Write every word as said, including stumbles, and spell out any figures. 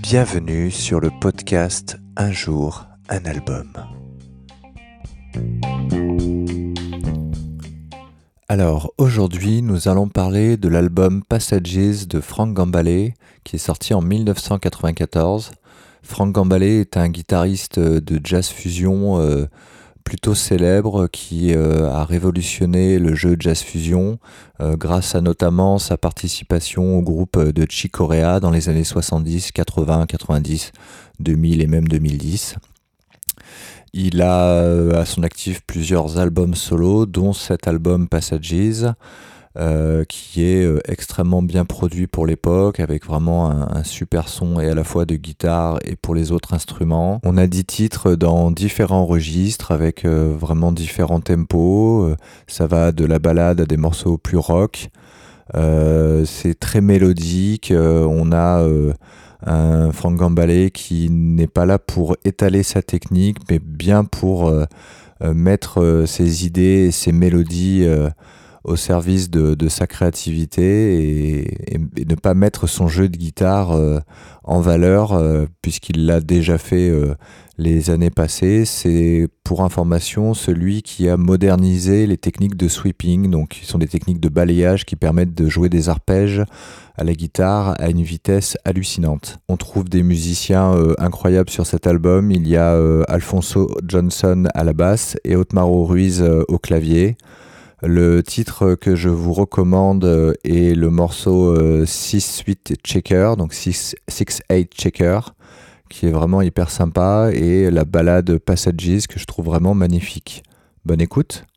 Bienvenue sur le podcast Un jour, un album. Alors aujourd'hui nous allons parler de l'album Passages de Frank Gambale qui est sorti en dix-neuf cent quatre-vingt-quatorze. Frank Gambale est un guitariste de jazz fusion euh, plutôt célèbre qui euh, a révolutionné le jeu jazz fusion euh, grâce à notamment sa participation au groupe de Chick Corea dans les années soixante-dix, quatre-vingts, quatre-vingt-dix, deux mille et même deux mille dix. Il a euh, à son actif plusieurs albums solo, dont cet album Passages, euh, qui est euh, extrêmement bien produit pour l'époque, avec vraiment un, un super son et à la fois de guitare et pour les autres instruments. On a dix titres dans différents registres, avec euh, vraiment différents tempos. Euh, ça va de la ballade à des morceaux plus rock. Euh, c'est très mélodique. Euh, on a... Euh, un Frank Gambale qui n'est pas là pour étaler sa technique, mais bien pour euh, euh, mettre euh, ses idées et ses mélodies euh, au service de, de sa créativité et, et, et ne pas mettre son jeu de guitare euh, en valeur, euh, puisqu'il l'a déjà fait euh, les années passées. C'est, pour information, celui qui a modernisé les techniques de sweeping, donc qui sont des techniques de balayage qui permettent de jouer des arpèges à la guitare à une vitesse hallucinante. On trouve des musiciens euh, incroyables sur cet album. Il y a euh, Alfonso Johnson à la basse et Otmaro Ruiz euh, au clavier. Le titre que je vous recommande euh, est le morceau euh, six huit Checker, donc six huit Checker, qui est vraiment hyper sympa, et la ballade Passages que je trouve vraiment magnifique. Bonne écoute.